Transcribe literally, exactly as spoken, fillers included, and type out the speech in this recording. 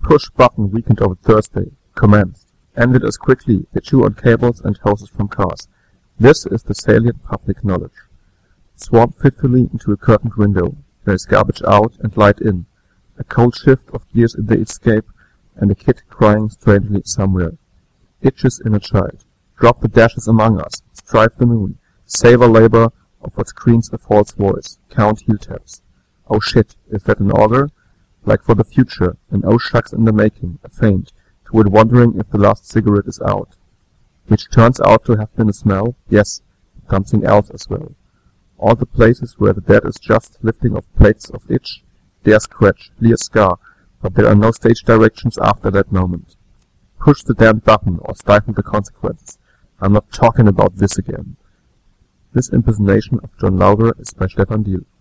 Push button weekend of Thursday commenced. Ended as quickly. They chew on cables and hoses from cars. This is the salient public knowledge. Swarm fitfully into a curtained window. There is garbage out and light in. A cold shift of gears in the escape, and a kid crying strangely somewhere. Itches in a child. Drop the dashes among us. Strive the moon. Savor labor of what screams a false voice. Count heel taps. Oh shit, is that an auger? Like for the future, an oh shucks in the making, a feint, toward wondering if the last cigarette is out. Which turns out to have been a smell, yes, something else as well. All the places where the dead is just lifting of plates of itch, dare scratch, clear scar, but there are no stage directions after that moment. Push the damn button or stifle the consequences. I'm not talking about this again. This impersonation of John Lowther is by Stefan Diehl.